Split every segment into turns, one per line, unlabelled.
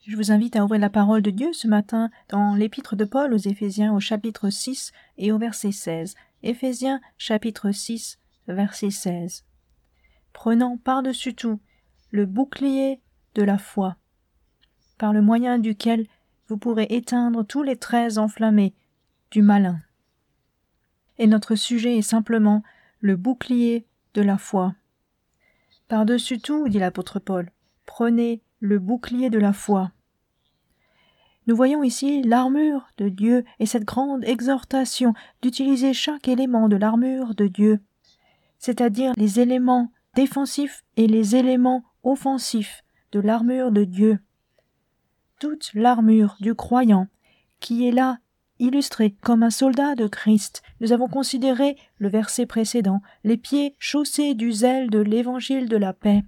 Je vous invite à ouvrir la parole de Dieu ce matin dans l'épître de Paul aux Éphésiens au chapitre 6 et au verset 16. Éphésiens chapitre 6, verset 16. Prenant par-dessus tout le bouclier de la foi, par le moyen duquel vous pourrez éteindre tous les traits enflammés du malin. Et notre sujet est simplement le bouclier de la foi. Par-dessus tout, dit l'apôtre Paul, prenez le bouclier de la foi. Nous voyons ici l'armure de Dieu et cette grande exhortation d'utiliser chaque élément de l'armure de Dieu, c'est-à-dire les éléments défensifs et les éléments offensifs de l'armure de Dieu. Toute l'armure du croyant qui est là, illustrée comme un soldat de Christ. Nous avons considéré le verset précédent, les pieds chaussés du zèle de l'évangile de la paix.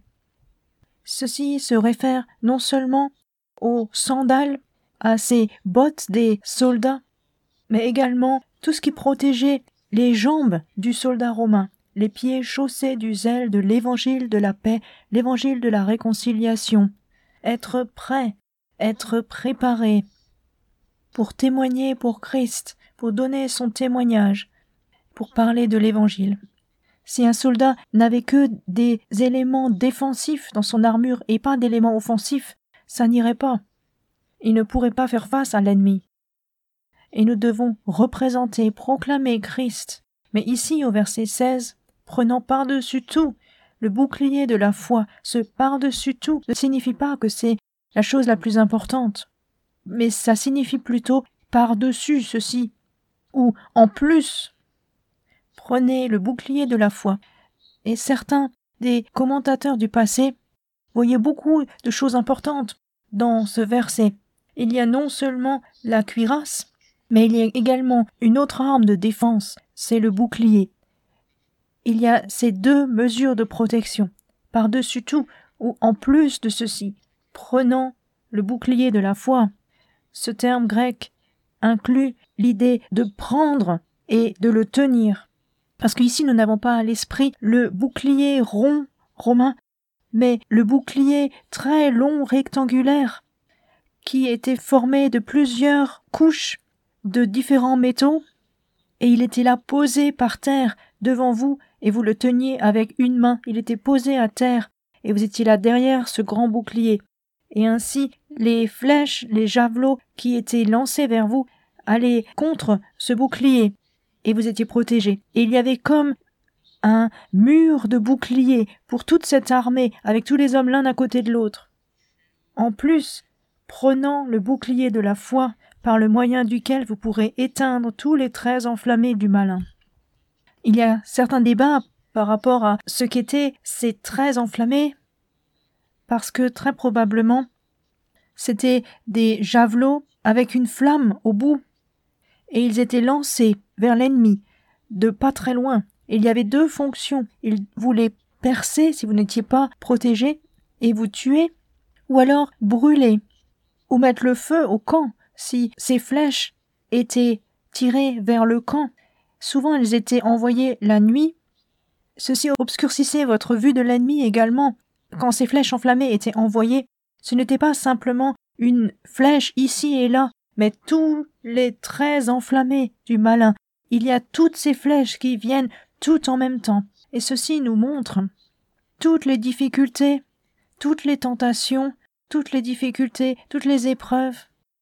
Ceci se réfère non seulement aux sandales, à ces bottes des soldats, mais également tout ce qui protégeait les jambes du soldat romain, les pieds chaussés du zèle de l'évangile de la paix, l'évangile de la réconciliation. Être prêt, être préparé pour témoigner pour Christ, pour donner son témoignage, pour parler de l'évangile. Si un soldat n'avait que des éléments défensifs dans son armure et pas d'éléments offensifs, ça n'irait pas. Il ne pourrait pas faire face à l'ennemi. Et nous devons représenter, proclamer Christ. Mais ici, au verset 16, prenant par-dessus tout le bouclier de la foi, ce par-dessus tout ne signifie pas que c'est la chose la plus importante, mais ça signifie plutôt par-dessus ceci, ou en plus. Prenez le bouclier de la foi. Et certains des commentateurs du passé voyaient beaucoup de choses importantes dans ce verset. Il y a non seulement la cuirasse, mais il y a également une autre arme de défense, c'est le bouclier. Il y a ces deux mesures de protection, par-dessus tout, ou en plus de ceci, prenant le bouclier de la foi. Ce terme grec inclut l'idée de prendre et de le tenir. Parce qu'ici, nous n'avons pas à l'esprit le bouclier rond romain, mais le bouclier très long rectangulaire qui était formé de plusieurs couches de différents métaux, et il était là posé par terre devant vous, et vous le teniez avec une main. Il était posé à terre, et vous étiez là derrière ce grand bouclier. Et ainsi, les flèches, les javelots qui étaient lancés vers vous allaient contre ce bouclier, et vous étiez protégés. Et il y avait comme un mur de boucliers pour toute cette armée, avec tous les hommes l'un à côté de l'autre. En plus, prenant le bouclier de la foi, par le moyen duquel vous pourrez éteindre tous les traits enflammés du malin. Il y a certains débats par rapport à ce qu'étaient ces traits enflammés, parce que très probablement, c'étaient des javelots avec une flamme au bout, et ils étaient lancés vers l'ennemi, de pas très loin. Et il y avait deux fonctions. Ils voulaient percer si vous n'étiez pas protégé, et vous tuer, ou alors brûler, ou mettre le feu au camp, si ces flèches étaient tirées vers le camp. Souvent elles étaient envoyées la nuit. Ceci obscurcissait votre vue de l'ennemi également. Quand ces flèches enflammées étaient envoyées, ce n'était pas simplement une flèche ici et là, mais tous les traits enflammés du malin. Il y a toutes ces flèches qui viennent tout en même temps. Et ceci nous montre toutes les difficultés, toutes les tentations, toutes les difficultés, toutes les épreuves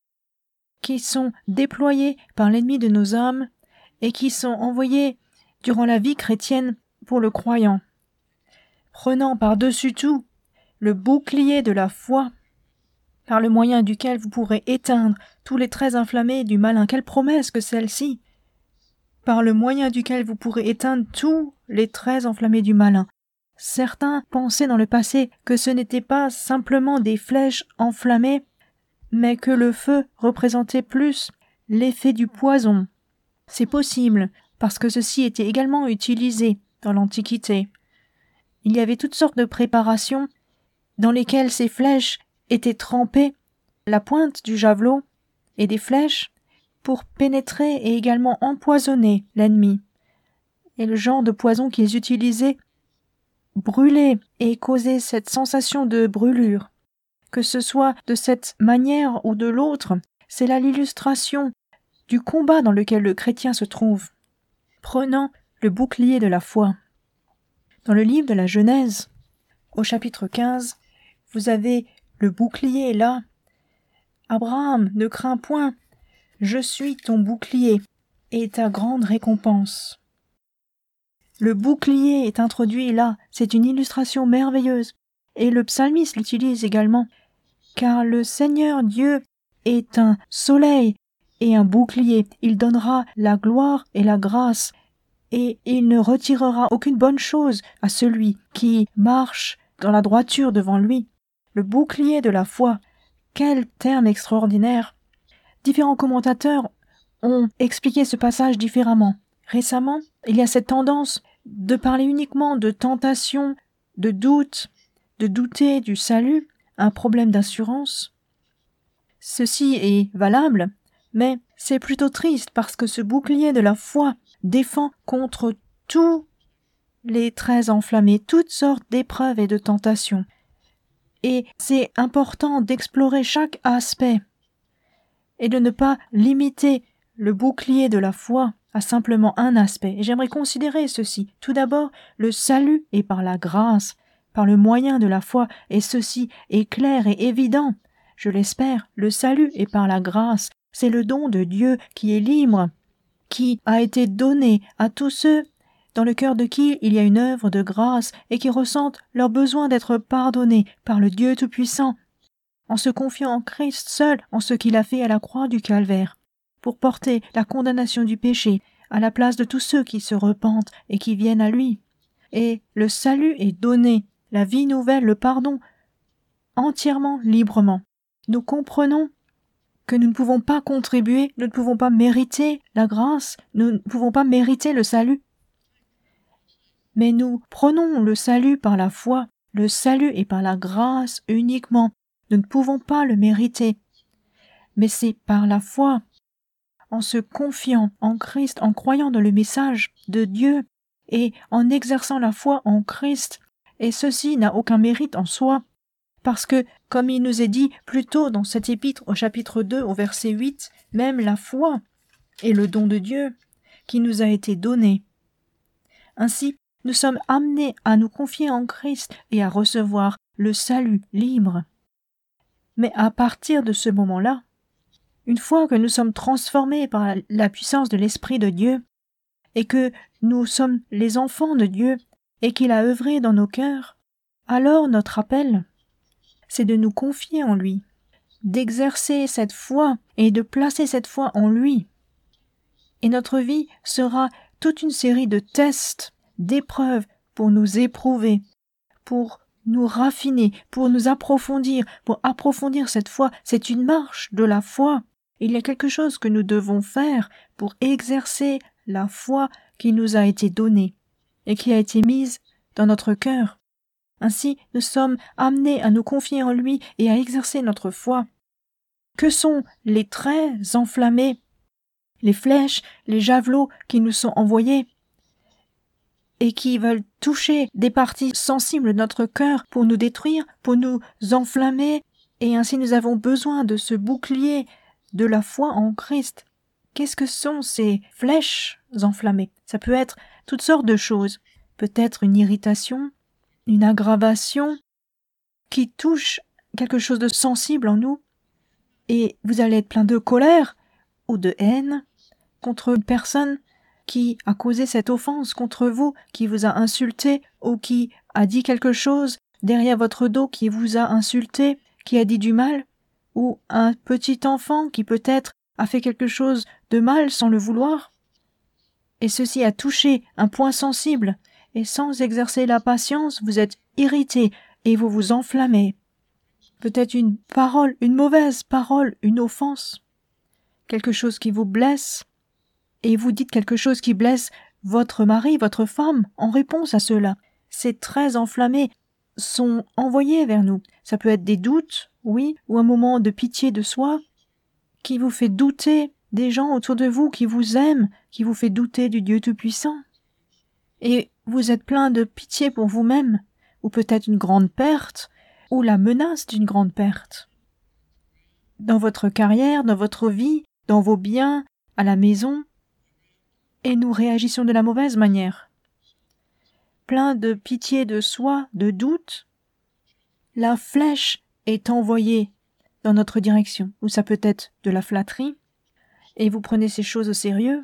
qui sont déployées par l'ennemi de nos âmes et qui sont envoyées durant la vie chrétienne pour le croyant. Prenant par-dessus tout le bouclier de la foi, par le moyen duquel vous pourrez éteindre tous les traits inflammés du malin. Quelle promesse que celle-ci! Par le moyen duquel vous pourrez éteindre tous les traits enflammés du malin. Certains pensaient dans le passé que ce n'était pas simplement des flèches enflammées, mais que le feu représentait plus l'effet du poison. C'est possible, parce que ceci était également utilisé dans l'Antiquité. Il y avait toutes sortes de préparations dans lesquelles ces flèches étaient trempées, la pointe du javelot et des flèches, pour pénétrer et également empoisonner l'ennemi. Et le genre de poison qu'ils utilisaient brûlait et causait cette sensation de brûlure. que ce soit de cette manière ou de l'autre, c'est là l'illustration du combat dans lequel le chrétien se trouve. Prenant le bouclier de la foi. Dans le livre de la Genèse, au chapitre 15, vous avez le bouclier là. Abraham, ne crains point, je suis ton bouclier et ta grande récompense. Le bouclier est introduit là, c'est une illustration merveilleuse, et le psalmiste l'utilise également, car le Seigneur Dieu est un soleil et un bouclier, il donnera la gloire et la grâce, et il ne retirera aucune bonne chose à celui qui marche dans la droiture devant lui. Le bouclier de la foi, quel terme extraordinaire! Différents commentateurs ont expliqué ce passage différemment. Récemment, il y a cette tendance de parler uniquement de tentation, de doute, de douter du salut, un problème d'assurance. Ceci est valable, mais c'est plutôt triste parce que ce bouclier de la foi défend contre tous les traits enflammés, toutes sortes d'épreuves et de tentations. Et c'est important d'explorer chaque aspect et de ne pas limiter le bouclier de la foi à simplement un aspect. Et j'aimerais considérer ceci. Tout d'abord, le salut est par la grâce, par le moyen de la foi, et ceci est clair et évident. Je l'espère, le salut est par la grâce. C'est le don de Dieu qui est libre, qui a été donné à tous ceux dans le cœur de qui il y a une œuvre de grâce et qui ressentent leur besoin d'être pardonnés par le Dieu Tout-Puissant, en se confiant en Christ seul, en ce qu'il a fait à la croix du Calvaire, pour porter la condamnation du péché à la place de tous ceux qui se repentent et qui viennent à lui. Et le salut est donné, la vie nouvelle, le pardon, entièrement librement. Nous comprenons que nous ne pouvons pas contribuer, nous ne pouvons pas mériter la grâce, nous ne pouvons pas mériter le salut. Mais nous prenons le salut par la foi, le salut est par la grâce uniquement. Nous ne pouvons pas le mériter. Mais c'est par la foi, en se confiant en Christ, en croyant dans le message de Dieu et en exerçant la foi en Christ. Et ceci n'a aucun mérite en soi. Parce que, comme il nous est dit plus tôt dans cet épître au chapitre 2 au verset 8, même la foi est le don de Dieu qui nous a été donné. Ainsi, nous sommes amenés à nous confier en Christ et à recevoir le salut libre. Mais à partir de ce moment-là, une fois que nous sommes transformés par la puissance de l'Esprit de Dieu et que nous sommes les enfants de Dieu et qu'il a œuvré dans nos cœurs, alors notre appel, c'est de nous confier en lui, d'exercer cette foi et de placer cette foi en lui. Et notre vie sera toute une série de tests, d'épreuves pour nous éprouver, pour nous raffiner, pour nous approfondir, pour approfondir cette foi. C'est une marche de la foi. Il y a quelque chose que nous devons faire pour exercer la foi qui nous a été donnée et qui a été mise dans notre cœur. Ainsi, nous sommes amenés à nous confier en lui et à exercer notre foi. Que sont les traits enflammés, les flèches, les javelots qui nous sont envoyés et qui veulent toucher des parties sensibles de notre cœur pour nous détruire, pour nous enflammer, et ainsi nous avons besoin de ce bouclier de la foi en Christ. Qu'est-ce que sont ces flèches enflammées? Ça peut être toutes sortes de choses. Peut-être une irritation, une aggravation qui touche quelque chose de sensible en nous, et vous allez être plein de colère ou de haine contre une personne qui a causé cette offense contre vous, qui vous a insulté ou qui a dit quelque chose derrière votre dos, qui vous a insulté, qui a dit du mal, ou un petit enfant qui peut-être a fait quelque chose de mal sans le vouloir. Et ceci a touché un point sensible, et sans exercer la patience, vous êtes irrité et vous vous enflammez. Peut-être une parole, une mauvaise parole, une offense, quelque chose qui vous blesse, et vous dites quelque chose qui blesse votre mari, votre femme, en réponse à cela. Ces traits enflammés sont envoyés vers nous. Ça peut être des doutes, oui, ou un moment de pitié de soi, qui vous fait douter des gens autour de vous qui vous aiment, qui vous fait douter du Dieu Tout-Puissant. Et vous êtes plein de pitié pour vous-même, ou peut-être une grande perte, ou la menace d'une grande perte. Dans votre carrière, dans votre vie, dans vos biens, à la maison, et nous réagissons de la mauvaise manière. Plein de pitié de soi, de doute, la flèche est envoyée dans notre direction, ou ça peut être de la flatterie, et vous prenez ces choses au sérieux,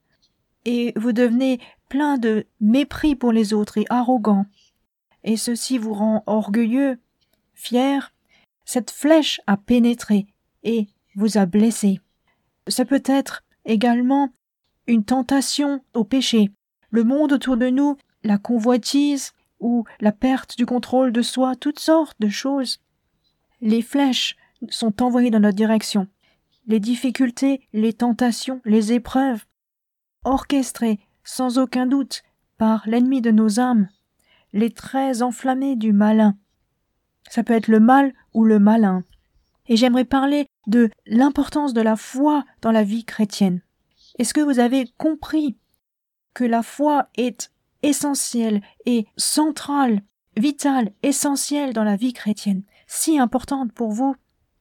et vous devenez plein de mépris pour les autres et arrogant, et ceci vous rend orgueilleux, fier. Cette flèche a pénétré et vous a blessé. Ça peut être également une tentation au péché. Le monde autour de nous, la convoitise ou la perte du contrôle de soi, toutes sortes de choses. Les flèches sont envoyées dans notre direction. Les difficultés, les tentations, les épreuves, orchestrées sans aucun doute par l'ennemi de nos âmes, les traits enflammés du malin. Ça peut être le mal ou le malin. Et j'aimerais parler de l'importance de la foi dans la vie chrétienne. Est-ce que vous avez compris que la foi est essentielle et centrale, vitale, essentielle dans la vie chrétienne, si importante pour vous?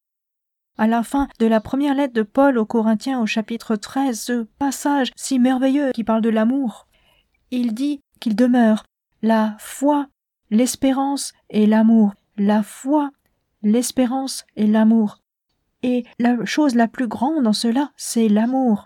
À la fin de la première lettre de Paul aux Corinthiens au chapitre 13, ce passage si merveilleux qui parle de l'amour, il dit qu'il demeure la foi, l'espérance et l'amour. La foi, l'espérance et l'amour. Et la chose la plus grande dans cela, c'est l'amour.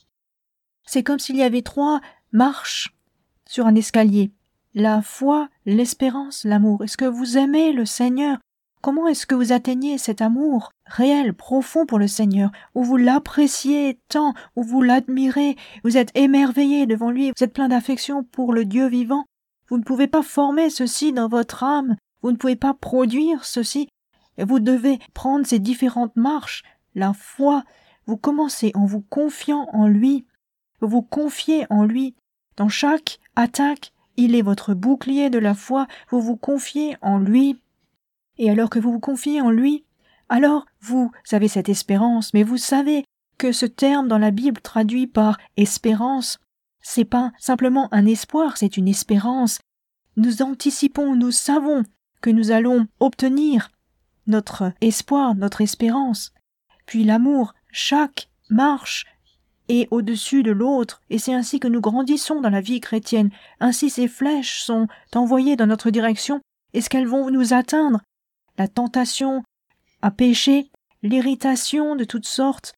C'est comme s'il y avait 3 marches sur un escalier. La foi, l'espérance, l'amour. Est-ce que vous aimez le Seigneur? Comment est-ce que vous atteignez cet amour réel, profond pour le Seigneur, où vous l'appréciez tant, où vous l'admirez, vous êtes émerveillé devant lui, vous êtes plein d'affection pour le Dieu vivant? Vous ne pouvez pas former ceci dans votre âme, vous ne pouvez pas produire ceci. Vous devez prendre ces différentes marches. La foi, vous commencez en vous confiant en lui. Vous vous confiez en lui. Dans chaque attaque, il est votre bouclier de la foi. Vous vous confiez en lui. Et alors que vous vous confiez en lui, alors vous avez cette espérance. Mais vous savez que ce terme dans la Bible traduit par espérance, c'est pas simplement un espoir, c'est une espérance. Nous anticipons, nous savons que nous allons obtenir notre espoir, notre espérance. Puis l'amour, chaque marche est au-dessus de l'autre, et c'est ainsi que nous grandissons dans la vie chrétienne. Ainsi ces flèches sont envoyées dans notre direction. Est-ce qu'elles vont nous atteindre? La tentation à pécher, l'irritation de toutes sortes,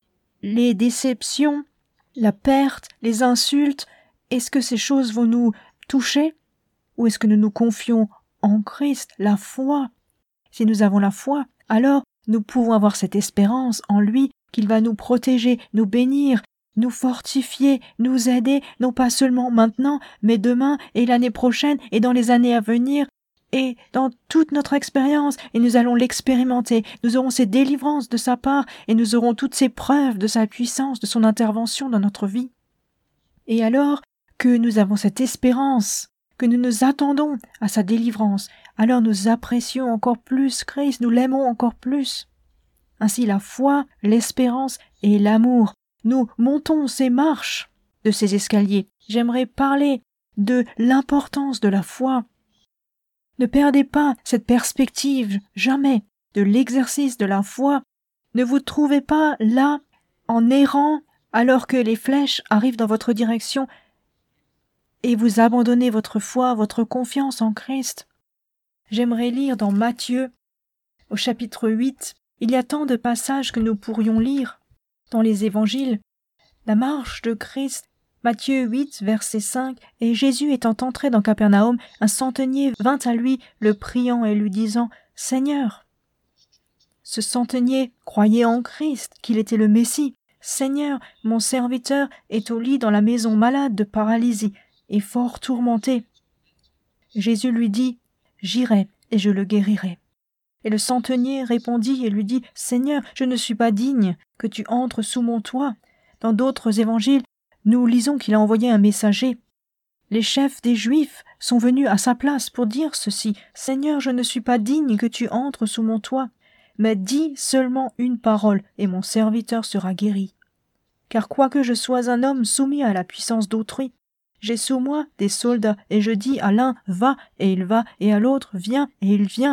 les déceptions, la perte, les insultes, est-ce que ces choses vont nous toucher? Ou est-ce que nous nous confions en Christ, la foi? Si nous avons la foi, alors nous pouvons avoir cette espérance en lui qu'il va nous protéger, nous bénir, nous fortifier, nous aider, non pas seulement maintenant, mais demain et l'année prochaine et dans les années à venir et dans toute notre expérience, et nous allons l'expérimenter. Nous aurons ces délivrances de sa part et nous aurons toutes ces preuves de sa puissance, de son intervention dans notre vie. Et alors que nous avons cette espérance, que nous nous attendons à sa délivrance, alors nous apprécions encore plus Christ, nous l'aimons encore plus. Ainsi la foi, l'espérance et l'amour, nous montons ces marches de ces escaliers. J'aimerais parler de l'importance de la foi. Ne perdez pas cette perspective, jamais, de l'exercice de la foi. Ne vous trouvez pas là, en errant, alors que les flèches arrivent dans votre direction, et vous abandonnez votre foi, votre confiance en Christ. J'aimerais lire dans Matthieu, au chapitre 8, il y a tant de passages que nous pourrions lire dans les évangiles. La marche de Christ, Matthieu 8, verset 5, « Et Jésus étant entré dans Capernaum, un centenier vint à lui, le priant et lui disant, « Seigneur !» Ce centenier croyait en Christ, qu'il était le Messie. « Seigneur, mon serviteur est au lit dans la maison malade de paralysie, et fort tourmenté. » Jésus lui dit, « J'irai, et je le guérirai. » Et le centenier répondit et lui dit, « Seigneur, je ne suis pas digne que tu entres sous mon toit. » Dans d'autres évangiles, nous lisons qu'il a envoyé un messager. Les chefs des Juifs sont venus à sa place pour dire ceci, « Seigneur, je ne suis pas digne que tu entres sous mon toit, mais dis seulement une parole, et mon serviteur sera guéri. Car quoique je sois un homme soumis à la puissance d'autrui, j'ai sous moi des soldats, et je dis à l'un, va, et il va, et à l'autre, viens, et il vient.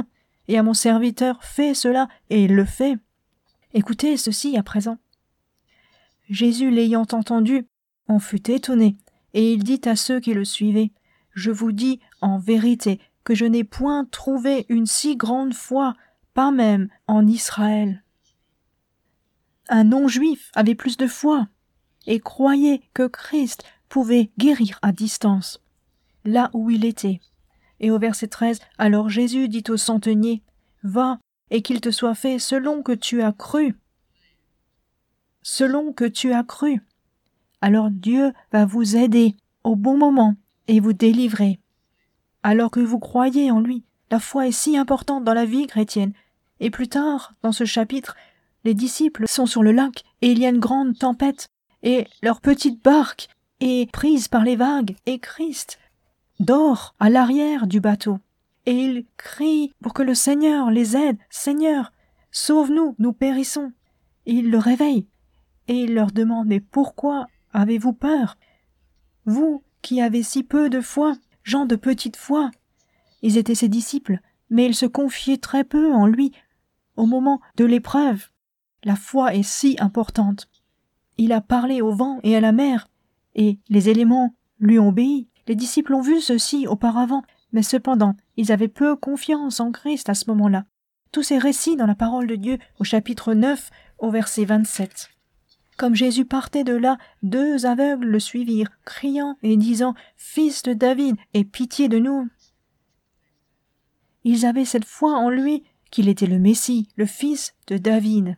et à mon serviteur, fais cela, et il le fait. Écoutez ceci à présent. Jésus l'ayant entendu, en fut étonné, et il dit à ceux qui le suivaient, « Je vous dis en vérité que je n'ai point trouvé une si grande foi, pas même en Israël. » Un non-juif avait plus de foi et croyait que Christ pouvait guérir à distance, là où il était. Et au verset 13, « Alors Jésus dit au centenier, « Va, et qu'il te soit fait selon que tu as cru. » Selon que tu as cru. Alors Dieu va vous aider au bon moment et vous délivrer. Alors que vous croyez en lui, la foi est si importante dans la vie chrétienne. Et plus tard, dans ce chapitre, les disciples sont sur le lac et il y a une grande tempête et leur petite barque est prise par les vagues et Christ dort à l'arrière du bateau. Et ils crient pour que le Seigneur les aide. « Seigneur, sauve-nous, nous périssons. » Et il le réveille et il leur demande « Mais pourquoi avez-vous peur? Vous qui avez si peu de foi, gens de petite foi. » Ils étaient ses disciples, mais ils se confiaient très peu en lui au moment de l'épreuve. La foi est si importante. Il a parlé au vent et à la mer, et les éléments lui ont obéi. Les disciples ont vu ceci auparavant, mais cependant, ils avaient peu confiance en Christ à ce moment-là. Tous ces récits dans la parole de Dieu, au chapitre 9, au verset 27. Comme Jésus partait de là, 2 aveugles le suivirent, criant et disant « Fils de David, aie pitié de nous !» Ils avaient cette foi en lui qu'il était le Messie, le fils de David.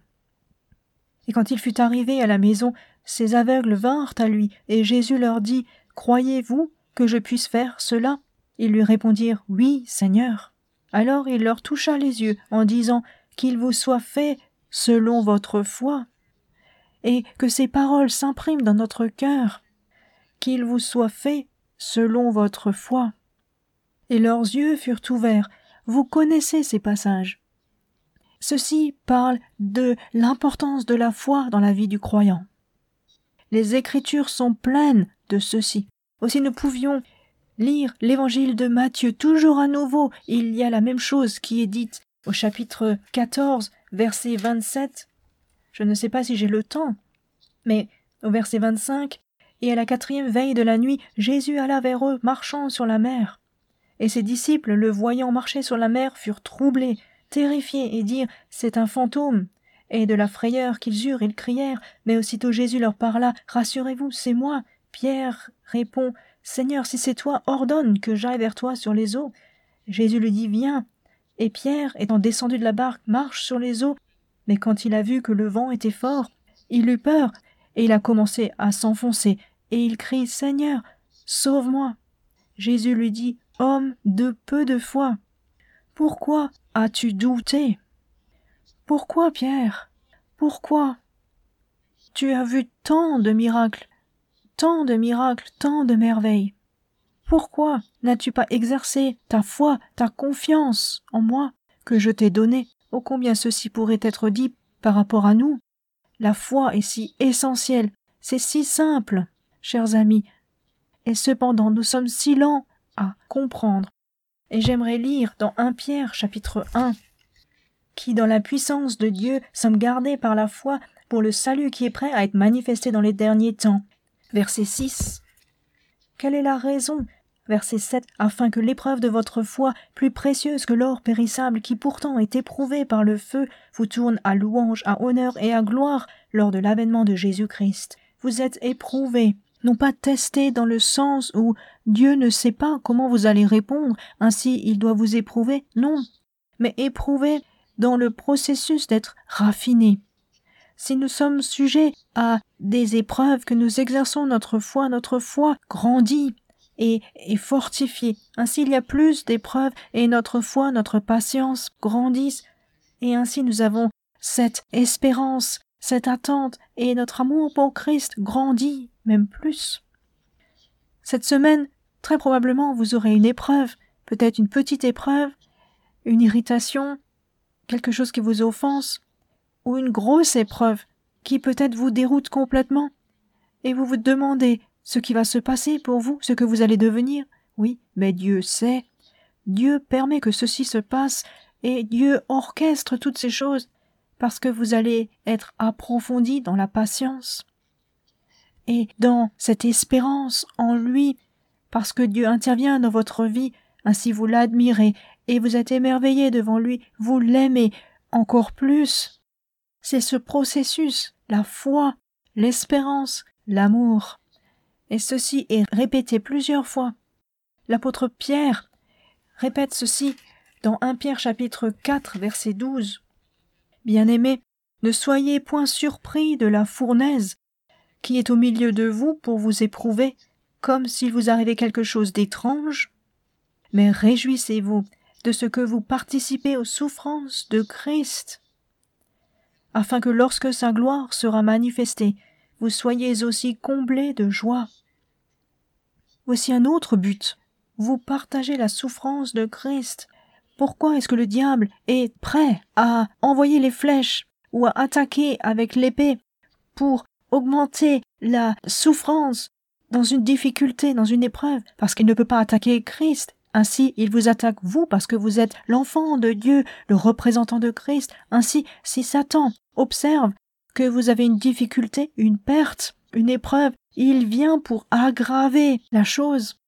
Et quand il fut arrivé à la maison, ces aveugles vinrent à lui, et Jésus leur dit « Croyez-vous que je puisse faire cela ?» Ils lui répondirent « Oui, Seigneur. » Alors il leur toucha les yeux en disant « Qu'il vous soit fait selon votre foi. » Et que ces paroles s'impriment dans notre cœur. « Qu'il vous soit fait selon votre foi. » Et leurs yeux furent ouverts. Vous connaissez ces passages. Ceci parle de l'importance de la foi dans la vie du croyant. Les Écritures sont pleines de ceci. Aussi nous pouvions lire l'évangile de Matthieu toujours à nouveau. Il y a la même chose qui est dite au chapitre 14, verset 27. Je ne sais pas si j'ai le temps, mais au verset 25, « Et à la 4e veille de la nuit, Jésus alla vers eux, marchant sur la mer. Et ses disciples, le voyant marcher sur la mer, furent troublés, terrifiés, et dirent « C'est un fantôme !» Et de la frayeur qu'ils eurent, ils crièrent. Mais aussitôt Jésus leur parla « Rassurez-vous, c'est moi !» Pierre répond « Seigneur, si c'est toi, ordonne que j'aille vers toi sur les eaux. » Jésus lui dit « Viens !» Et Pierre, étant descendu de la barque, marche sur les eaux. Mais quand il a vu que le vent était fort, il eut peur, et il a commencé à s'enfoncer. Et il crie « Seigneur, sauve-moi !» Jésus lui dit « Homme de peu de foi, pourquoi as-tu douté? Pourquoi, Pierre? Pourquoi? Tu as vu tant de miracles, tant de merveilles. Pourquoi n'as-tu pas exercé ta foi, ta confiance en moi que je t'ai donnée? Oh, combien ceci pourrait être dit par rapport à nous. La foi est si essentielle, c'est si simple, chers amis, et cependant nous sommes si lents à comprendre. Et j'aimerais lire dans 1 Pierre chapitre 1, qui dans la puissance de Dieu sommes gardés par la foi pour le salut qui est prêt à être manifesté dans les derniers temps. Verset 6. Quelle est la raison? Verset 7. Afin que l'épreuve de votre foi, plus précieuse que l'or périssable, qui pourtant est éprouvé par le feu, vous tourne à louange, à honneur et à gloire lors de l'avènement de Jésus-Christ. Vous êtes éprouvés, non pas testés dans le sens où Dieu ne sait pas comment vous allez répondre, ainsi il doit vous éprouver, non, mais éprouvés dans le processus d'être raffinés. Si nous sommes sujets à des épreuves, que nous exerçons notre foi grandit et est fortifiée. Ainsi il y a plus d'épreuves et notre foi, notre patience grandissent. Et ainsi nous avons cette espérance, cette attente et notre amour pour Christ grandit, même plus. Cette semaine, très probablement, vous aurez une épreuve, peut-être une petite épreuve, une irritation, quelque chose qui vous offense, ou une grosse épreuve qui peut-être vous déroute complètement, et vous vous demandez ce qui va se passer pour vous, ce que vous allez devenir. Oui, mais Dieu sait. Dieu permet que ceci se passe, Et Dieu orchestre toutes ces choses parce que vous allez être approfondis dans la patience et dans cette espérance en lui, parce que Dieu intervient dans votre vie, ainsi vous l'admirez et vous êtes émerveillés devant lui, vous l'aimez encore plus. C'est ce processus, la foi, l'espérance, l'amour. Et ceci est répété plusieurs fois. L'apôtre Pierre répète ceci dans 1 Pierre chapitre 4 verset 12. Bien-aimés, ne soyez point surpris de la fournaise qui est au milieu de vous pour vous éprouver, comme s'il vous arrivait quelque chose d'étrange, mais réjouissez-vous de ce que vous participez aux souffrances de Christ, afin que lorsque sa gloire sera manifestée, vous soyez aussi comblés de joie. Voici un autre but. Vous partagez la souffrance de Christ. Pourquoi est-ce que le diable est prêt à envoyer les flèches ou à attaquer avec l'épée pour augmenter la souffrance dans une difficulté, dans une épreuve? Parce qu'il ne peut pas attaquer Christ. Ainsi, il vous attaque vous parce que vous êtes l'enfant de Dieu, le représentant de Christ. Ainsi, si Satan observe que vous avez une difficulté, une perte, une épreuve, il vient pour aggraver la chose.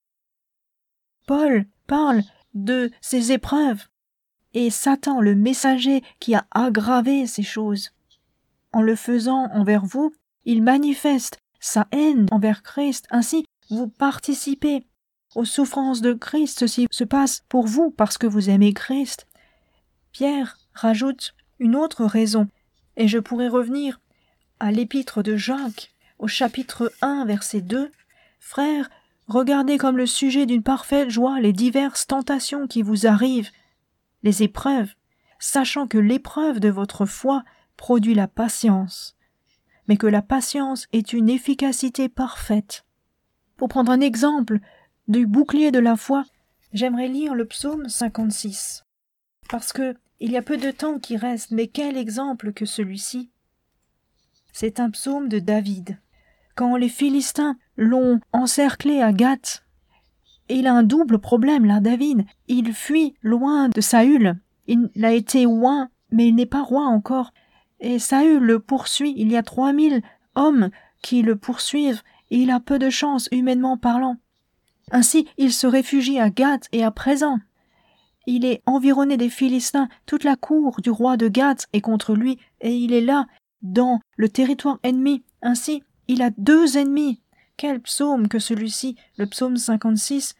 Paul parle de ces épreuves et Satan, le messager qui a aggravé ces choses. En le faisant envers vous, il manifeste sa haine envers Christ. Ainsi, vous participez aux souffrances de Christ. Ceci se passe pour vous parce que vous aimez Christ. Pierre rajoute une autre raison, et je pourrais revenir à l'épître de Jacques, au chapitre 1, verset 2. « Frères, regardez comme le sujet d'une parfaite joie les diverses tentations qui vous arrivent, les épreuves, sachant que l'épreuve de votre foi produit la patience, mais que la patience est une efficacité parfaite. » Pour prendre un exemple du bouclier de la foi, j'aimerais lire le psaume 56, parce que il y a peu de temps qui reste, mais quel exemple que celui-ci. C'est un psaume de David. Quand les Philistins l'ont encerclé à Gath, il a un double problème là, David. Il fuit loin de Saül. Il a été roi, mais il n'est pas roi encore. Et Saül le poursuit. Il y a 3000 hommes qui le poursuivent et il a peu de chance, humainement parlant. Ainsi, il se réfugie à Gath et à présent. Il est environné des Philistins. Toute la cour du roi de Gath est contre lui et il est là, dans le territoire ennemi. Ainsi, il a 2 ennemis. Quel psaume que celui-ci, le psaume 56.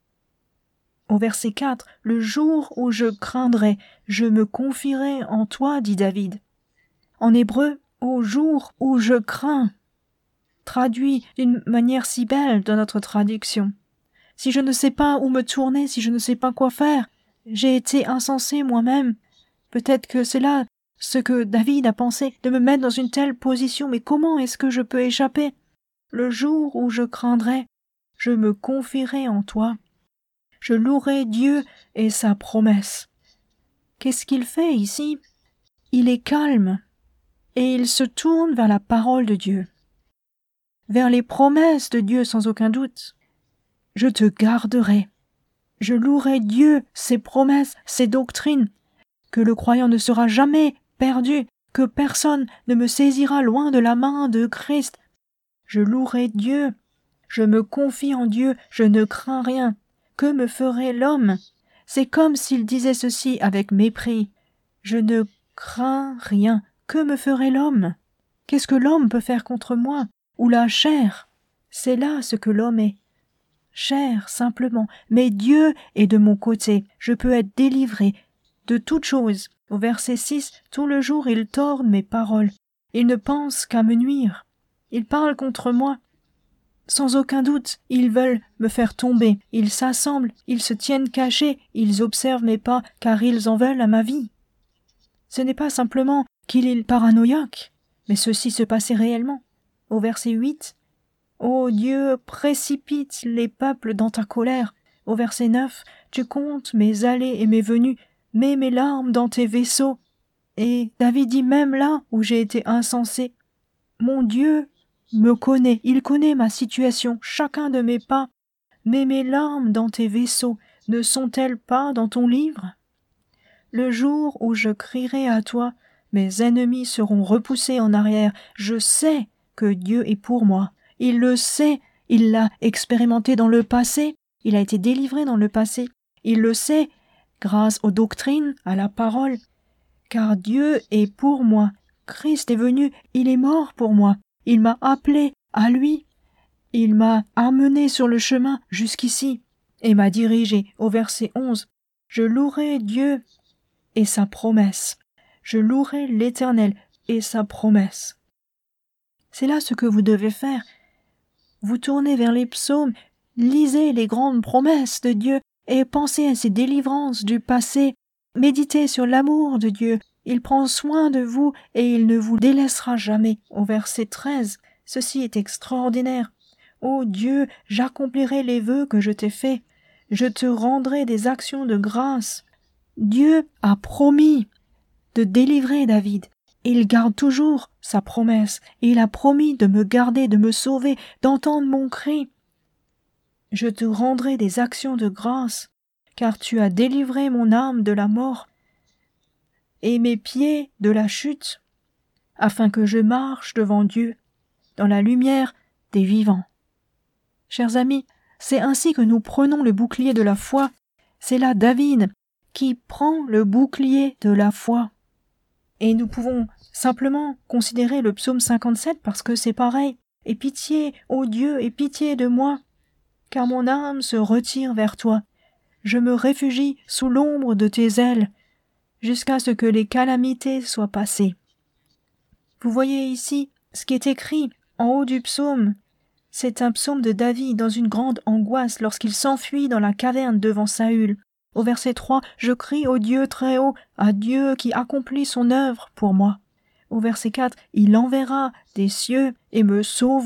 Au verset 4, « Le jour où je craindrai, je me confierai en toi, dit David. » En hébreu, « au jour où je crains » traduit d'une manière si belle dans notre traduction. Si je ne sais pas où me tourner, si je ne sais pas quoi faire, j'ai été insensé moi-même. Peut-être que c'est là ce que David a pensé, de me mettre dans une telle position, mais comment est-ce que je peux échapper? Le jour où je craindrai, je me confierai en toi. Je louerai Dieu et sa promesse. Qu'est-ce qu'il fait ici? Il est calme et il se tourne vers la parole de Dieu, vers les promesses de Dieu sans aucun doute. Je te garderai. Je louerai Dieu, ses promesses, ses doctrines, que le croyant ne sera jamais perdu, que personne ne me saisira loin de la main de Christ. Je louerai Dieu. Je me confie en Dieu, je ne crains rien. Que me ferait l'homme? C'est comme s'il disait ceci avec mépris. Je ne crains rien. Que me ferait l'homme? Qu'est-ce que l'homme peut faire contre moi? Ou la chair? C'est là ce que l'homme est. Chair, simplement. Mais Dieu est de mon côté. Je peux être délivré de toute chose. Au verset 6, tout le jour il torne mes paroles. Il ne pense qu'à me nuire. Ils parlent contre moi. Sans aucun doute, ils veulent me faire tomber. Ils s'assemblent, ils se tiennent cachés, ils observent mes pas, car ils en veulent à ma vie. Ce n'est pas simplement qu'il est paranoïaque, mais ceci se passait réellement. Au verset 8, « Ô Dieu, précipite les peuples dans ta colère. » Au verset 9, « Tu comptes mes allées et mes venues, mets mes larmes dans tes vaisseaux. » Et David dit même là où j'ai été insensé, « Mon Dieu me connaît, il connaît ma situation, chacun de mes pas. Mets mes larmes dans tes vaisseaux, ne sont-elles pas dans ton livre? » Le jour où je crierai à toi, mes ennemis seront repoussés en arrière. Je sais que Dieu est pour moi. Il le sait, il l'a expérimenté dans le passé, il a été délivré dans le passé. Il le sait grâce aux doctrines, à la parole. Car Dieu est pour moi. Christ est venu, il est mort pour moi. Il m'a appelé à lui. Il m'a amené sur le chemin jusqu'ici et m'a dirigé au verset 11. Je louerai Dieu et sa promesse. Je louerai l'Éternel et sa promesse. C'est là ce que vous devez faire. Vous tournez vers les psaumes, lisez les grandes promesses de Dieu et pensez à ces délivrances du passé. Méditez sur l'amour de Dieu. Il prend soin de vous et il ne vous délaissera jamais. Au verset 13, ceci est extraordinaire. Ô Dieu, j'accomplirai les vœux que je t'ai faits. Je te rendrai des actions de grâce. Dieu a promis de délivrer David. Il garde toujours sa promesse. Il a promis de me garder, de me sauver, d'entendre mon cri. Je te rendrai des actions de grâce, car tu as délivré mon âme de la mort et mes pieds de la chute, afin que je marche devant Dieu dans la lumière des vivants. Chers amis, c'est ainsi que nous prenons le bouclier de la foi. C'est là David qui prend le bouclier de la foi. Et nous pouvons simplement considérer le psaume 57 parce que c'est pareil. « Aie pitié, ô Dieu, aie pitié de moi, car mon âme se retire vers toi. Je me réfugie sous l'ombre de tes ailes, jusqu'à ce que les calamités soient passées. » Vous voyez ici ce qui est écrit en haut du psaume. C'est un psaume de David dans une grande angoisse lorsqu'il s'enfuit dans la caverne devant Saül. Au verset 3, « Je crie au Dieu très haut, à Dieu qui accomplit son œuvre pour moi. » Au verset 4, « Il enverra des cieux et me sauvera. »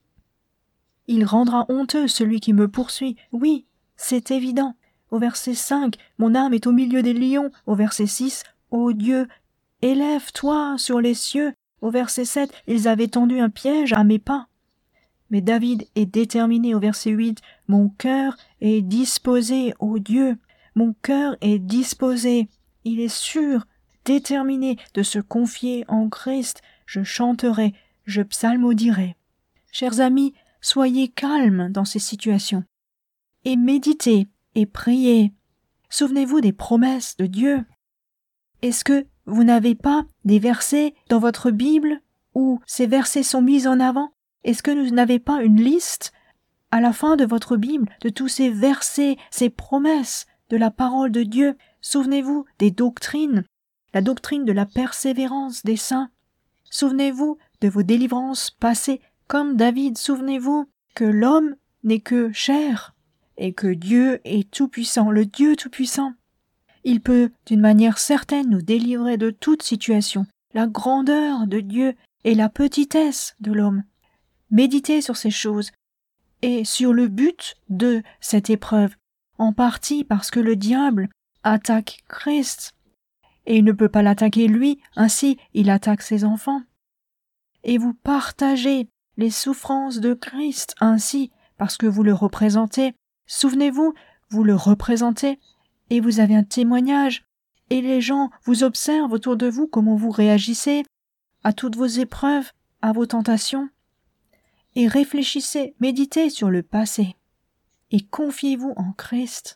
Il rendra honteux celui qui me poursuit. Oui, c'est évident. Au verset 5, « Mon âme est au milieu des lions. » Au verset 6, « Ô Dieu, élève-toi sur les cieux. » Au verset 7, « Ils avaient tendu un piège à mes pas. » Mais David est déterminé au verset 8. « Mon cœur est disposé, ô Dieu, mon cœur est disposé. » Il est sûr, déterminé de se confier en Christ. Je chanterai, je psalmodierai. Chers amis, soyez calmes dans ces situations. Et méditez et priez. Souvenez-vous des promesses de Dieu. Est-ce que vous n'avez pas des versets dans votre Bible où ces versets sont mis en avant? Est-ce que vous n'avez pas une liste à la fin de votre Bible de tous ces versets, ces promesses de la parole de Dieu? Souvenez-vous des doctrines, la doctrine de la persévérance des saints. Souvenez-vous de vos délivrances passées, comme David. Souvenez-vous que l'homme n'est que chair et que Dieu est tout-puissant, le Dieu tout-puissant. Il peut, d'une manière certaine, nous délivrer de toute situation, la grandeur de Dieu et la petitesse de l'homme. Méditez sur ces choses et sur le but de cette épreuve, en partie parce que le diable attaque Christ, et il ne peut pas l'attaquer lui, ainsi il attaque ses enfants. Et vous partagez les souffrances de Christ ainsi parce que vous le représentez. Souvenez-vous, vous le représentez et vous avez un témoignage et les gens vous observent autour de vous comment vous réagissez à toutes vos épreuves, à vos tentations. Et réfléchissez, méditez sur le passé et confiez-vous en Christ.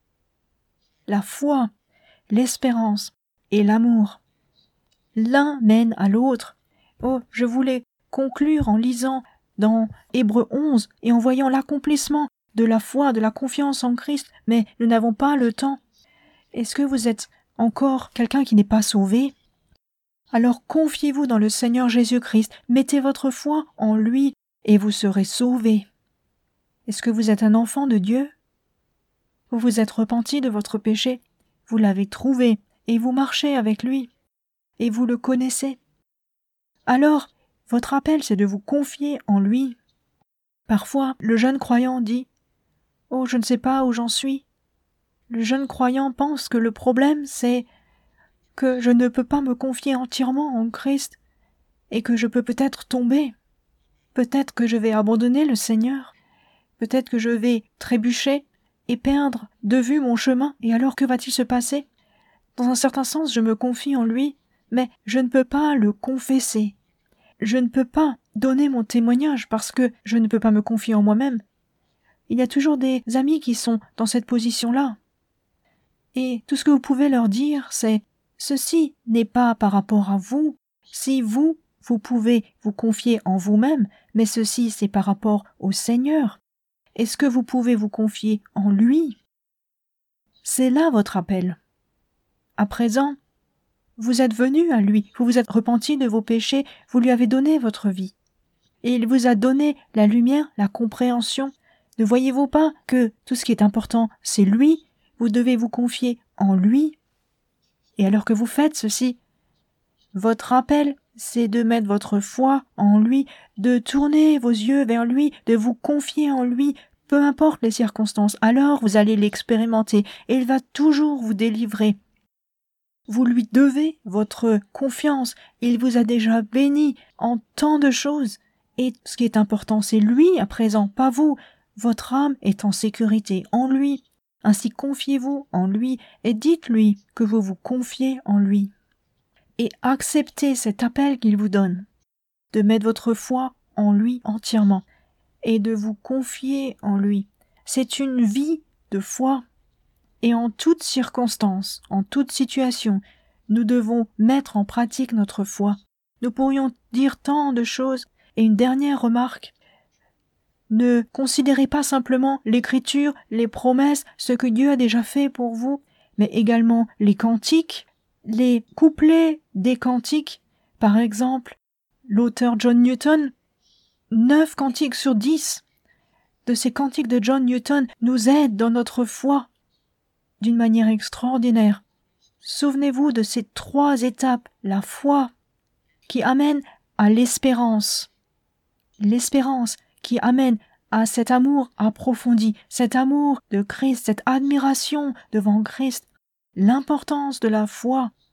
La foi, l'espérance et l'amour, l'un mène à l'autre. Oh, je voulais conclure en lisant dans Hébreux 11 et en voyant l'accomplissement de la foi, de la confiance en Christ, mais nous n'avons pas le temps. Est-ce que vous êtes encore quelqu'un qui n'est pas sauvé? Alors confiez-vous dans le Seigneur Jésus-Christ, mettez votre foi en lui et vous serez sauvés. Est-ce que vous êtes un enfant de Dieu? Vous vous êtes repenti de votre péché, vous l'avez trouvé et vous marchez avec lui et vous le connaissez. Alors, votre appel, c'est de vous confier en lui. Parfois, le jeune croyant dit « Oh, je ne sais pas où j'en suis. » Le jeune croyant pense que le problème, c'est que je ne peux pas me confier entièrement en Christ et que je peux peut-être tomber. Peut-être que je vais abandonner le Seigneur. Peut-être que je vais trébucher et perdre de vue mon chemin. Et alors, que va-t-il se passer? Dans un certain sens, je me confie en lui, mais je ne peux pas le confesser. Je ne peux pas donner mon témoignage parce que je ne peux pas me confier en moi-même. Il y a toujours des amis qui sont dans cette position-là. Et tout ce que vous pouvez leur dire, c'est « Ceci n'est pas par rapport à vous. Si vous pouvez vous confier en vous-même, mais ceci c'est par rapport au Seigneur. Est-ce que vous pouvez vous confier en lui ?» C'est là votre appel. À présent, vous êtes venu à lui, vous vous êtes repenti de vos péchés, vous lui avez donné votre vie. Et il vous a donné la lumière, la compréhension. Ne voyez-vous pas que tout ce qui est important, c'est lui? Vous devez vous confier en lui. Et alors que vous faites ceci, votre appel, c'est de mettre votre foi en lui, de tourner vos yeux vers lui, de vous confier en lui, peu importe les circonstances. Alors vous allez l'expérimenter et il va toujours vous délivrer. Vous lui devez votre confiance. Il vous a déjà béni en tant de choses. Et ce qui est important, c'est lui à présent, pas vous. Votre âme est en sécurité en lui. Ainsi confiez-vous en lui et dites-lui que vous vous confiez en lui. Et acceptez cet appel qu'il vous donne, de mettre votre foi en lui entièrement et de vous confier en lui. C'est une vie de foi. Et en toutes circonstances, en toute situation, nous devons mettre en pratique notre foi. Nous pourrions dire tant de choses. Et une dernière remarque, ne considérez pas simplement l'Écriture, les promesses, ce que Dieu a déjà fait pour vous, mais également les cantiques, les couplets des cantiques. Par exemple, l'auteur John Newton, 9 cantiques sur 10 de ces cantiques de John Newton nous aident dans notre foi d'une manière extraordinaire. Souvenez-vous de ces 3 étapes, la foi qui amène à l'espérance qui amène à cet amour approfondi, cet amour de Christ, cette admiration devant Christ, l'importance de la foi